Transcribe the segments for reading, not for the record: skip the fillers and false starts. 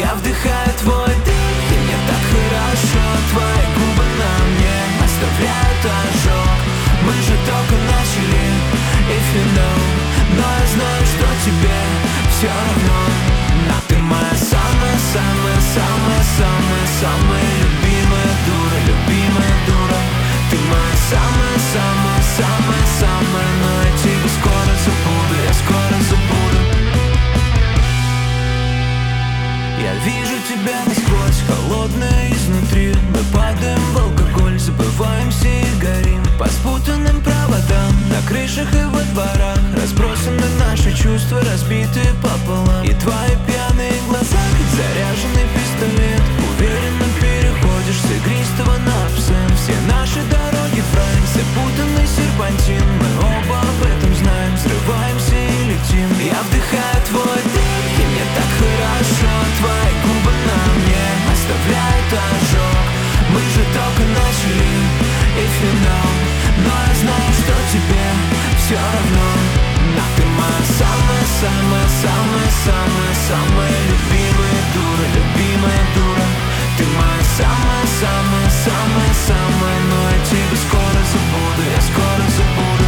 Я вдыхаю твой дым, и мне так хорошо. Твои губы на мне оставляют ожог. Мы же только начали, if you know. Но я знаю, что тебе все равно. Но ты моя самая-самая-самая-самая-самая любимая дура, любимая дура. Ты моя самая-самая-самая-самая. Но я тебя скоро забуду, я скоро забуду. Я вижу тебя насквозь, холодная изнутри. Мы падаем в алкоголь, забываемся и горим по спутанным проводам, на крышах и во дворах. Разбросаны наши чувства, разбитые пополам. И твои пьяные глаза, как заряженный пистолет. Уверенно переходишь с игристого на абсент. Все наши дороги в рай, запутанный серпантин. Мы оба об этом знаем, взрываемся и летим. Я вдыхаю твой дым, и мне так хорошо. Твои губы на мне оставляют ожог. Мы же только начали, if you know. Но я знаю, что тебе все равно. Но ты моя самая-самая-самая-самая-самая любимая дура, любимая дура. Ты моя самая-самая-самая-самая. Но я тебя скоро забуду, я скоро забуду.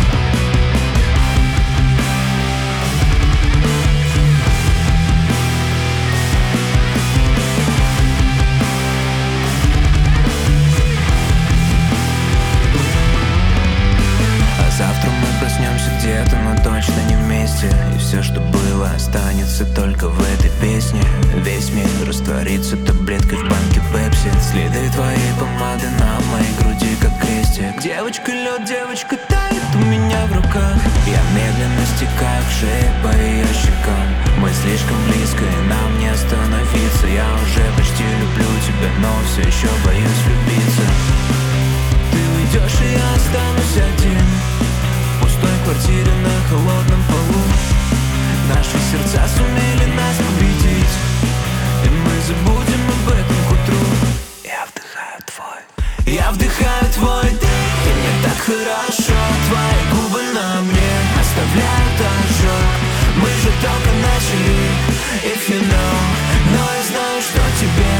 Завтра мы проснемся где-то, но точно не вместе. И все, что было, останется только в этой песне. Весь мир растворится таблеткой в банке пепси. Следы твоей помады на моей груди, как крестик. Девочка лед, девочка тает у меня в руках. Я медленно стекаю к шее по ее щекам. Мы слишком близко и нам не остановиться. Я уже почти люблю тебя, но все еще боюсь влюбиться. Ты уйдешь, и я останусь один в пустой квартире на холодном полу. Наши сердца сумели нас победить, и мы забудем об этом к утру. Я вдыхаю твой дым, и мне так хорошо. Твои губы на мне оставляют ожог. Мы же только начали, if you know. Но я знаю, что тебе